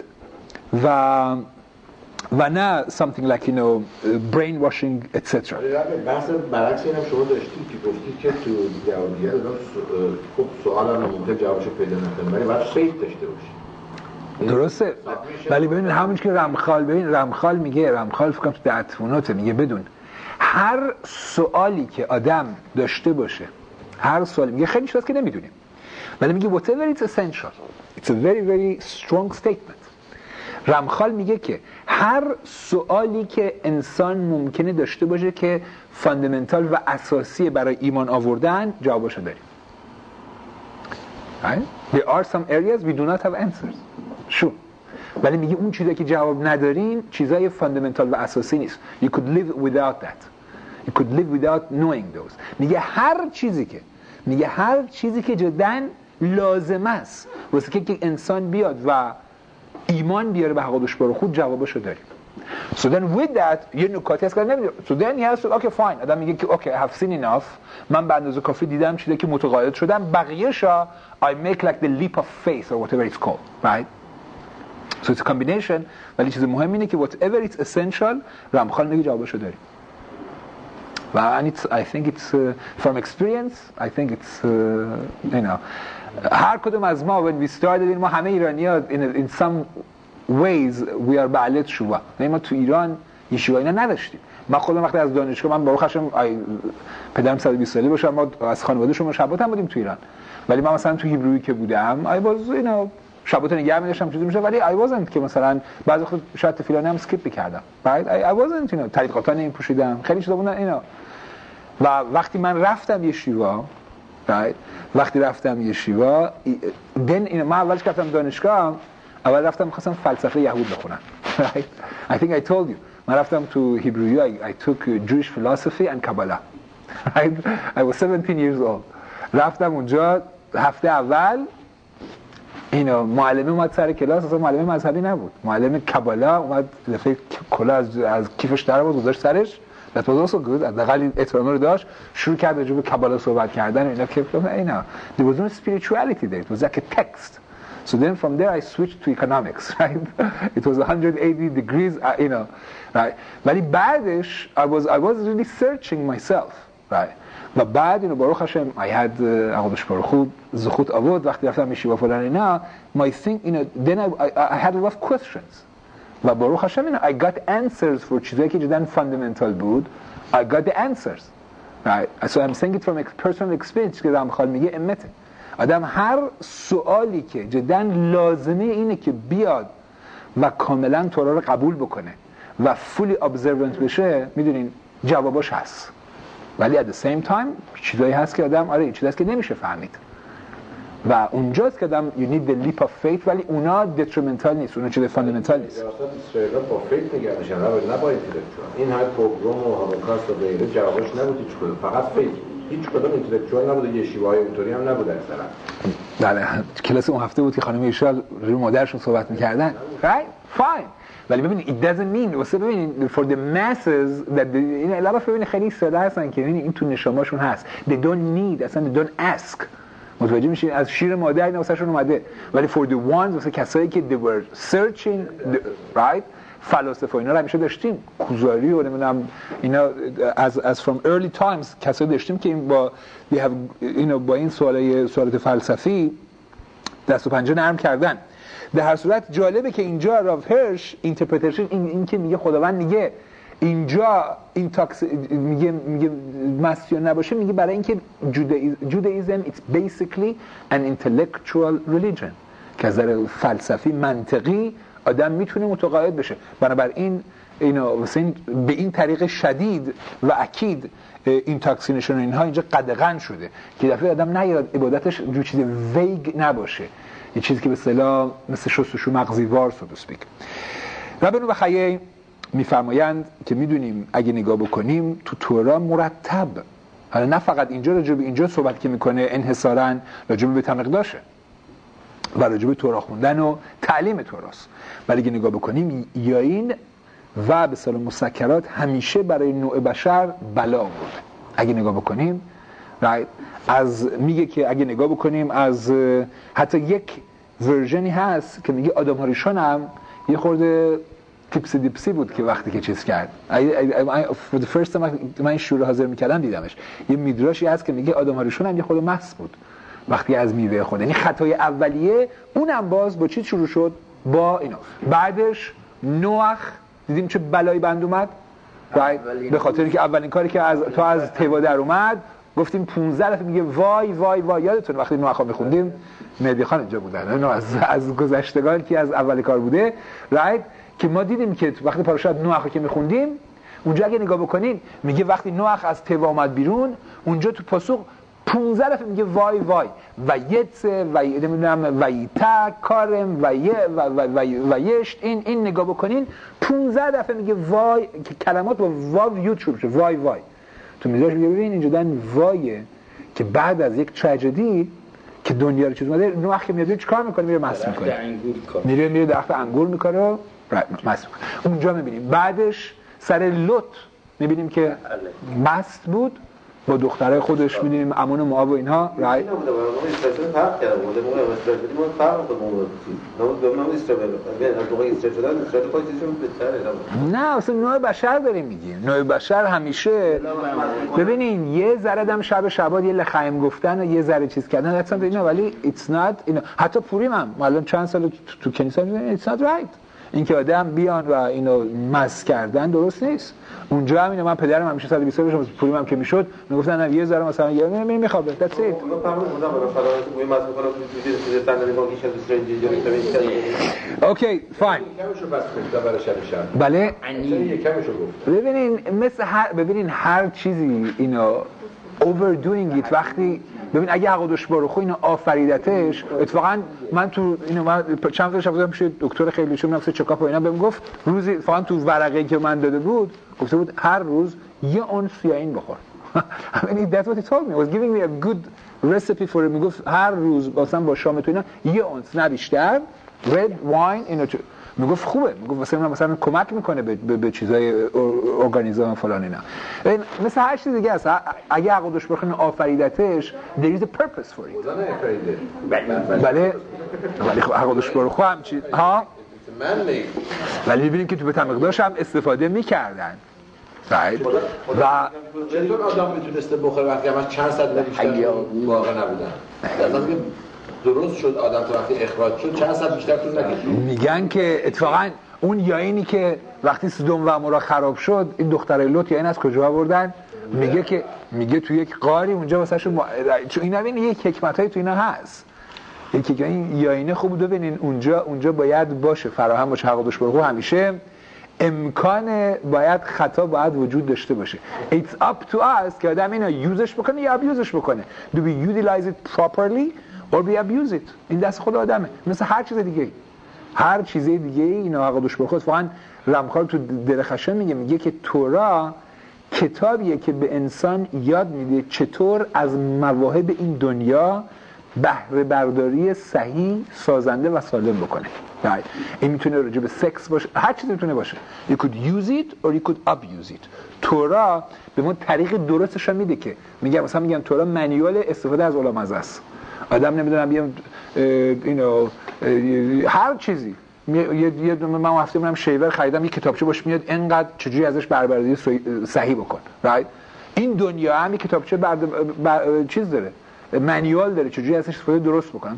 و نه something like brainwashing etc. بحث برعکس اینم شما داشتید که گفتید که تو جوابیه خب سوال هم ممکن جوابشو پیدا نکنه ولی باید شیط داشته باشید. درسته، ولی ببینید همونش که رمخال میگه، رمخال فکرم تو دعتفوناته میگه بدون هر سوالی که آدم داشته باشه، هر سوالی میگه خیلی چیز که نمیدونیم، ولی میگه whatever it's essential. It's a very very strong statement. رمخال میگه که هر سوالی که انسان ممکنه داشته باشه که فاندامنتال و اساسی برای ایمان آوردن، جوابشو داریم. Right? There are some areas we do not have answers. Sure. ولی میگه اون چیزایی که جواب ندارین چیزای فاندامنتال و اساسی نیست. You could live without that. You could live without knowing those. میگه هر چیزی که جداً لازم است واسه که انسان بیاد و ایمان بیاره به حقادش برو خود، جوابشو داریم. So then with that یه نکاتی هست که نمیدونم. So then he has to okay fine. آدم میگه که okay I have seen enough. من به اندازه کافی دیدم چیزی که متقاعد شدم، بقیه‌شا I make like the leap of faith or whatever it's called. Right? So it's a combination. ولی چیز مهم اینه که whatever it's essential رمخال میگه جوابشو داریم. و I think it's from experience. I think it's you know هر کدوم از ما when we started ما همه ایرانی‌ها in some ways we are بعلت شوبا. ما تو ایران یشیوا اینا نداشتیم. من خودم وقتی از دانشگاه من باوخشم پدرم 120 ساله باشه، ما از خانواده شما شبات هم بودیم تو ایران. ولی من مثلا تو هیبرویی که بودم I was you know شبات نگه می‌داشتم چیزی میشه، ولی I wasn't که مثلا بعضی وقت شاید تفیلانه هم اسکیپ می‌کردم. right I wasn't you know طریقاتا نمی‌پوشیدم، خیلی چیزا بودن اینا. و وقتی من رفتم یشیوا وقتی رفتم یشیوا من اولش رفتم دانشگاه، اول رفتم می‌خواستم فلسفه یهود بخونم. I think I told you من رفتم تو هیبرویی I took Jewish philosophy and Kabbalah. I was 17 years old. رفتم اونجا هفته اول معلم اومد سر کلاس، اصلا معلم مذهبی نبود، معلم کابالا اومد دفعه کلا از کیفش در آورد گذاشت سرش. That was also good. حداقل احترام رو داشت. شروع کرد راجع به کابالا صحبت کردن. اینا که there was no spirituality there. It was like a text. So then from there I switched to economics. Right? It was 180 degrees. Right? ولی بعدش I was really searching myself. Right? و بعد باروخ هاشم I had عقدش برخود زخوت آورد وقتی رفتم میشیوا فلان اینا my thing then I had a lot of questions. و باروخ هاشم I got answers for چیزایی که جداً fundamental بود. I got the answers. Right? So I'm saying it from personal experience که رمخال میگه امته. آدم هر سوالی که جداً لازمه اینه که بیاد و کاملاً تورا رو قبول بکنه و fully observant بشه، میدونین جواباش هست. ولی at the same time چیزایی هست که آدم این چیزایی هست که نمیشه فهمید و اونجاست که آدم you need the leap of faith، ولی اونا detrimental نیست، اونا چیز fundamental نیست. اصلا اسرائیل با فیت نگه میشن نه با اینتלקچوال. این های پروگرام و هولوکاست و غیره جوابش نبود هیچ کدوم، فقط فیت. هیچ کدوم اینتלקچوال نبود، یشیوهای اونطوری هم نبود اکثرا. بله کلاس اون هفته بود که خانم ایشال روی مادرشون صحبت می‌کردن. Right? Fine. ولی ببینید it doesn't mean واسه ببینید for the masses that این علاوه ببینید خیلی ساده هستن که ببینید این تو نشاماشون هست. They don't need اصلا they don't ask. متوجه میشین از شیر مادر اینا واسهشون اومده، ولی for the ones واسه کسایی که they were searching right فلاسفه اینا رو همیشه داشتیم، کوزاری و نمیدونم اینا از from early times کسایی داشتیم که این با they have با این سوالات فلسفی دست و پنجه نرم کردن. در هر صورت جالبه که اینجا راف هرش اینترپریتیشن این که میگه خداوند میگه اینجا این میگه مسیحیان نباشه، میگه برای اینکه Judaism it's basically an intellectual religion که از نظر فلسفی منطقی آدم میتونه متقاعد بشه. بنابراین به این طریق شدید و اکید این تاکسینشن اینها اینجا قدغن شده که دفعه آدم نیاد عبادتش جو چیز ویگ نباشه، یه چیزی که به اصطلاح مثل شستشو مغزیوار so to speak. ربنا بخیه میفرمایند که میدونیم اگه نگاه بکنیم تو تورا مرتب، حالا نه فقط اینجا راجع به اینجا صحبت که میکنه انحصاراً راجع به تمقداشه و راجع به تورا خوندن و تعلیم توراست، ولی اگه نگاه بکنیم یا این و به صلاح مسکرات همیشه برای نوع بشر بلا آورده. اگه نگاه بکنیم از میگه که اگه نگاه بکنیم از حتی یک ورژنی هست که میگه آدم ها ریشون هم یه خورده تیپسی دیپسی بود که وقتی که چیز کرد for the first time من این شروع حاضر میکردم دیدمش، یه میدراشی هست که میگه آدم ها ریشون هم یه خورده مست بود وقتی از میوه خورد. یعنی خطای اولیه اونم باز با چی شروع شد؟ با اینا. بعدش نوح دیدیم چه بلایی بند اومد به خاطر که اولین کاری که از تیوا در اومد گفتیم 15 دفعه میگه وای وای وای. یادتونه وقتی نوح میخوندیم مهدی خان اینجا بودن، اینو از گذشتگان که از اول کار بوده رایت، که ما دیدیم که وقتی پاراشات نوح که میخوندیم اونجا اگه نگاه بکنین میگه وقتی نوح از توا اومد بیرون، اونجا تو پاسخ 15 دفعه میگه وای وای و یت و نمیدونم و یتا کارم و یشت. این نگاه بکنین 15 دفعه میگه وای، که کلمات با واو یوت شروع میشه، وای وای. تو میذاش میگه ببین اینجا دن وایه که بعد از یک تراژدی که دنیا رو چیز اومده، نوح که میاد چیکار میکنه؟ میره مست میکنه، میره درخت انگور میکنه مست میکنه. اونجا میبینیم بعدش سر لوط میبینیم که مست بود با دخترای خودش، می‌بینیم امون موآب و اینها رای نبوده. من استراتژی فرق کردم. موقع استراتژی ما فرق بود. من استراتژی از موقع استراتژی پوزیشن بهتره. نه اصلا نوع بشر داریم میگیم. نوع بشر همیشه ببینین یه ذره دم شباد یه لخیم گفتن و یه ذره چیز کردن اصلا اینا، ولی it's not اینا. حتی پوریم هم الان چند سال تو کنیسه میگن it's not right. این که آدم بیان و اینو مس کردن درست نیست. اونجا هم اینو من پدرم همیشه 120 سالش پولیم هم که میشد میگفتن نه یه ذره مثلا یه میخوابه that's it. اونا فهمیدن برای فرانسه موی مس میکنه تو صندلی بانکی شد استراتژی اوکی فاین. یکمشو بس گفت برای شب. بله یکمشو گفت. ببینین هر چیزی اینو overdoing it. وقتی ببین اگه عقدش بارخو اینو آفریدتش، اتفاقا من تو اینو من چند تا شب پیش دکتر خیلی شوم نفس چکاپ و اینا بهم گفت روزی فقط تو ورقه‌ای که من داده بود گفته بود هر روز یه اونس یاین بخور. I mean that's what he told me. He was giving me a good recipe for it. میگفت هر روز مثلا با شام تو اینا یه اونس نه بیشتر red wine اینو میگفت خوبه، میگفت مثلا کمک میکنه به چیزای ارگانیسم فلان اینا. این مثل هر چیز دیگه است. اگه عقدش بخونه آفریدتش there is a purpose for it. خدا نفریده. بله ولی خب عقدش بخو هم چی ها من میگم ولی می‌بینیم که تو بت مقدارش هم استفاده می‌کردن. right و چطور آدم میتونسته بخوره وقتی همش چند صد بیشتر واقع نبودن؟ اصلا که درست شد آدم تو وقتی اخراج شد چند صد بیشتر طول نکشید. میگن که اتفاقا اون یاینی که وقتی سدوم و عمورا خراب شد این دخترای لوط یاین از کجا آوردن؟ میگه تو یک غاری اونجا واسهشون چون اینا ببین یک حکمتایی تو اینا هست. یکی که این یاینه خوب بود ببینین اونجا باید باشه فراهم باشه. عقدش برخو همیشه امکان باید خطا باید وجود داشته باشه. It's up to us که آدم اینو یوزش بکنه یا ابیوزش بکنه. Do we utilize it properly or we abuse it؟ این دست خود آدمه. مثل هر چیز دیگه. هر چیز دیگه اینو عقدش برخو واقعا رمخال تو درخشان میگه که تورا کتابیه که به انسان یاد میده چطور از مواهب این دنیا بهره برداری صحیح سازنده و سالم بکنه. این میتونه راجع به سکس باشه، هر چیزی میتونه باشه. You could use it or you could abuse it. تورا به ما طریق درستش هم میده که میگم تورا مانیول استفاده از علامزه است. آدم نمیدونم بیام اینو هر چیزی یه من هفته منم شیور خریدم یه کتابچه باش میاد انقدر چجوری ازش بهره صحیح بکن. right این دنیا هم یه کتابچه چیز داره، مانیول داره چجوری ازش استفاده درست بکنن.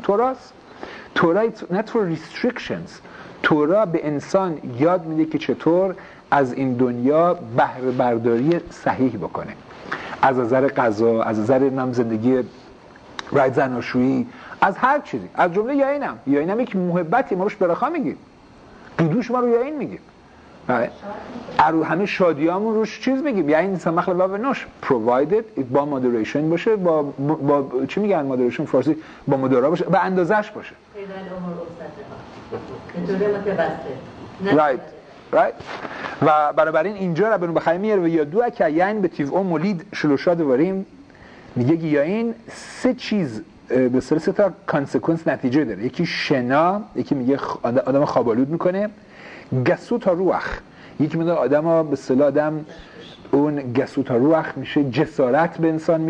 تورا not for restrictions. تورا به انسان یاد میده که چطور از این دنیا بهره برداری صحیح بکنه، از نظر غذا، از نظر زندگی زناشویی، از هر چیزی، از جمله یاینم یک محبتی ما روش برخا میگیم، دودوش ما رو یاین میگیم، همه شادیامون روش چیز میگیم، یعنی سمخ لوا و نوش provided با مودریشن باشه، با چی میگن مودریشن فارسی، با مدارا باشه، به اندازش باشه. right و بنابراین اینجا رو بخوایم میاره و یا دو که یعنی به تیو مولید شلوشا دواریم میگه یاین سه چیز به سه تا کانسکونس نتیجه داره. یکی شنا، یکی میگه آدم خوابالود میکنه، گسو تا روح، یکی میگه آدمو به اصطلاح آدم اون گسو تا روح میشه جسارت به انسان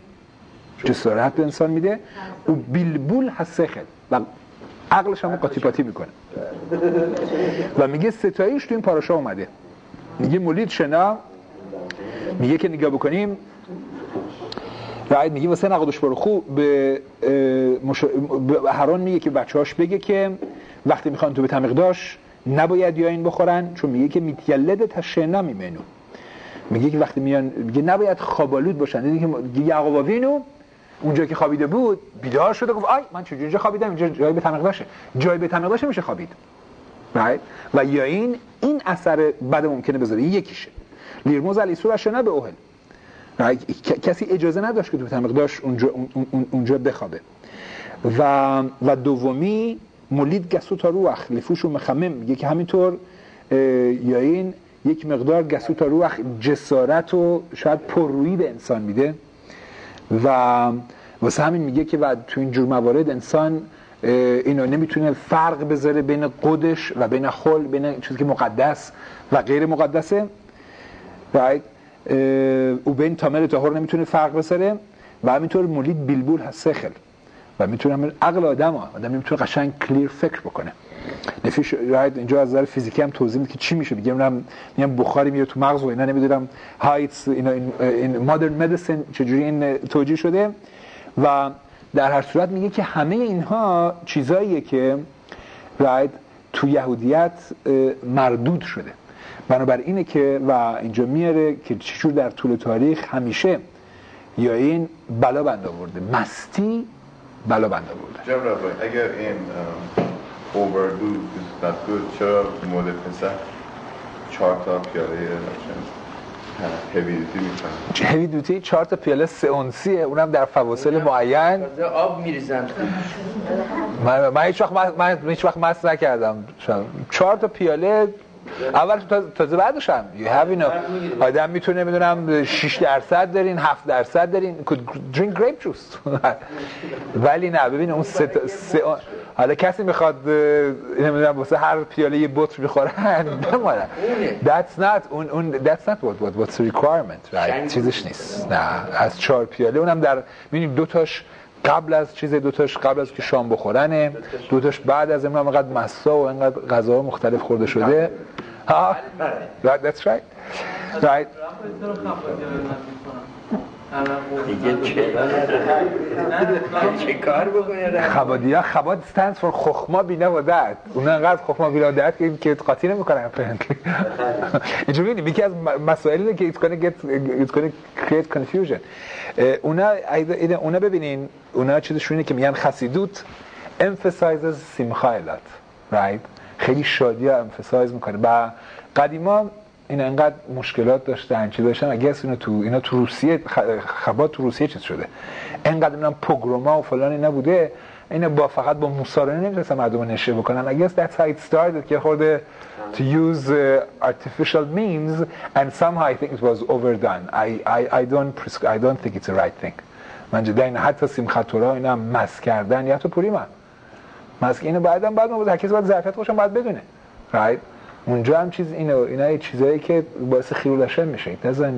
میده و بیلبول هسخل و عقلش هم قاطی پاتی میکنه و میگه ستاییش تو این پاراشا اومده. میگه مولید شنا، میگه که نگاه بکنیم رایت، میگه واسه نقدش برخو به هرون میگه که بچه‌هاش بگه که وقتی میخوان تو به تمقداش نباید یاین بخورن، چون میگه که میتیلد تشنا میمنو میگه که وقتی میان میگه نباید خوابالود باشن. دیدی که یعقوب آوینو اونجا که خوابیده بود بیدار شده گفت آی من چجوری اینجا خوابیدم، اینجا جای به تمقداشه، جای به تمقداشه میشه خوابید. right؟ و یا این اثر بد ممکنه بذاره. این یکیشه. لیرموز الیسور شنا به اوهل. کسی اجازه نداشت که تو تمقداش اونجا بخوابه. و دومی مولید گسوت روح لفوش و مخمم، میگه که همینطور یا این یک مقدار گسوت روح جسارت و شاید پررویی به انسان میده و واسه همین میگه که بعد تو این جور موارد انسان اینو نمیتونه فرق بذاره بین قدش و بین خل، بین چیزی که مقدس و غیر مقدسه و بین تامر طاهر نمیتونه فرق بذاره و همینطور مولید بیلبول هست سخل و میتونه همین عقل آدم میتونه قشنگ کلیر فکر بکنه. نفیش اینجا از نظر فیزیکی هم توضیح میده که چی میشه. میگم بخاری میره تو مغز و اینا نمیدونم هایتس این مدرن مدیسن چجوری این توجیه شده و در هر صورت میگه که همه اینها چیزاییه که تو یهودیت مردود شده. بنابراین اینه که و اینجا میاره که چجور در طول تاریخ همیشه یا این بلا بند آورده، مستی بلا بند آورده. جناب ربایی اگر این اووردوز is not good چرا مورد پسر 4 تا پیاله هیوی دوتی میکنن؟ هیوی دوتی 4 تا پیاله 3 اونسیه، اونم در فواصل معین. آب میریزن. من هیچ وقت مست نکردم. 4 تا پیاله اول تازه بعدش هم آدم میتونه میدونم 6% دارین 7% دارین could drink grape juice ولی نه ببین اون حالا کسی میخواد نمیدونم واسه هر پیاله یه بطر میخورن بمونه that's not what's the requirement right؟ چیزش نیست. نه از 4 پیاله اونم در ببینیم 2 تاش قبل از چیز 2 تاش قبل از که شام بخورنه 2 تاش بعد از اینم اینقدر مسا و اینقدر غذاها مختلف خورده شده. ها that's right چه کار بکنه خبادیا خباد stands for خخما بینا و درد. اون انقدر خخما بینا و درد که قاطی نمیکنن apparently. اینجوری میگه یکی از مسائلی که it's gonna create confusion. اونا ببینین اونا چیزشون اینه که میگن خسیدوت emphasizes سیمخا الات right؟ خیلی شادی ها emphasize میکنه. و قدیما این انقدر مشکلات داشتن چی داشتن اگه اینا تو روسیه خبات تو روسیه چیز شده انقدر اینا پوگروما و فلانی نبوده اینا با فقط با موسارنه نمیتونستن مردم رو نشه بکنن. I guess that's how it started که خورده to use artificial means and somehow I think it was overdone. I don't think it's the right thing. من جدا این حتی سیمخطورا اینا مس کردن یا حتی پوری مس اینو بعد ما هر کسی باید ظرفیت خودش باید بدونه right؟ اونجا هم چیز اینا چیزایی که باعث خیرولشن میشه.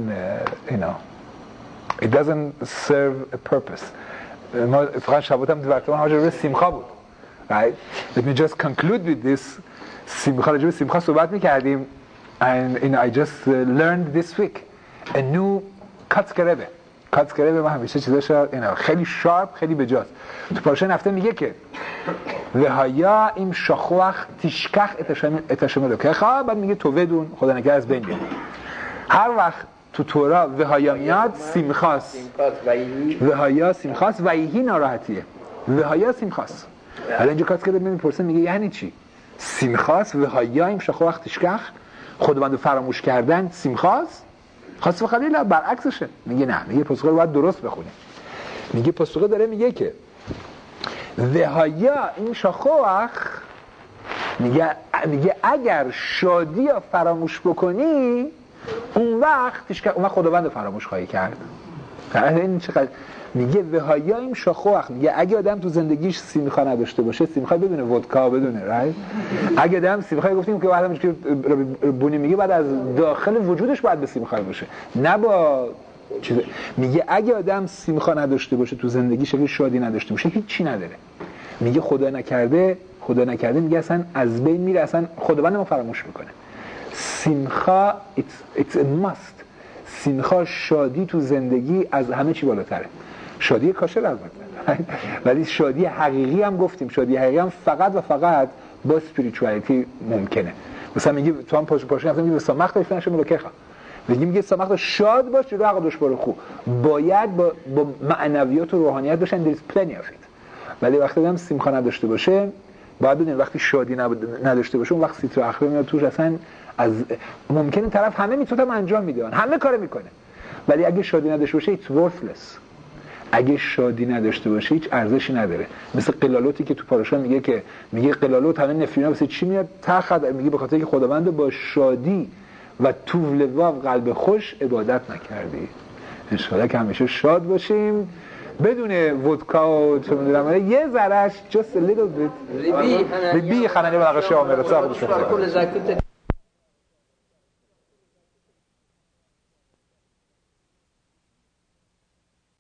It doesn't serve a purpose. ما فقط شباتم دیورتمان حاجر روی سیمخا بود right? Let me just conclude with this. سیمخا راجع به سیمخا صحبت میکردیم and I just learned this week a new کاتسکربه. من همیشه چیزاش خیلی شارپ خیلی بجاست. تو پارشه نفته میگه که وهایا این شاخوخ تیشکخ اتشم لکخا بعد میگه تو ودون خدا نکرد از بین بیاد. هر وقت تو تورا وهایا میاد سیمخاست وهایا سیمخاست و ایهی ناراحتیه وهایا سیمخاست. حالا اینجا کاتسکربه میپرسه میگه یعنی چی؟ سیمخاست وهایا این شاخوخ تیشکخ خداوندو فراموش کردن سیمخاست خاص و خلیل برعکسشه. میگه نه میگه پاسخه رو باید درست بخونیم. میگه پاسخه داره میگه که وهایا این شاخوخ میگه اگر شادی رو فراموش بکنی اون وقت خداوند رو فراموش خواهی کرد. این چقدر میگه وهایا این شاخوخ میگه اگه آدم تو زندگیش سیمخا نداشته باشه سیمخا بدونه ودکا بدونه right؟ اگه آدم سیمخا گفتیم که بعدش که بونی میگه بعد از داخل وجودش باید به سیمخا باشه نه با چیز. میگه اگه آدم سیمخا نداشته باشه تو زندگیش اگه شادی نداشته باشه هیچی نداره. میگه خدا نکرده میگه اصلا از بین میره اصلا خداوند ما فراموش میکنه. سیمخا it's a must. سیمخا شادی تو زندگی از همه چی بالاتره. شادی کاشر البته ولی شادی حقیقی هم گفتیم شادی حقیقی هم فقط و فقط با اسپریچوالیتی ممکنه. مثلا میگه تو هم پاشو میگه به سامخت ایفنش ملکخا میگه سماخت شاد باش جلو عقدش برو خوب باید با معنویات و روحانیت باشن. there is plenty of it. ولی وقتی هم سیمخا نداشته باشه باید بدونید وقتی شادی نداشته باشه اون وقت سیتر اخره میاد توش. اصلا از ممکنه طرف همه میتونه انجام میده همه کارو میکنه ولی اگه شادی نداشته باشه it's worthless. اگه شادی نداشته باشه هیچ ارزشی نداره. مثل قلالوتی که تو پاراشا میگه قلالوت همه نفرینا واسه چی میاد تخت میگه به خاطر که خداوند با شادی و طول و قلب خوش عبادت نکردی. ان شاءالله که همیشه شاد باشیم بدون ودکا و چه میدونم یه ذرهش just a little bit ریبی خننی و نقشه آمرسا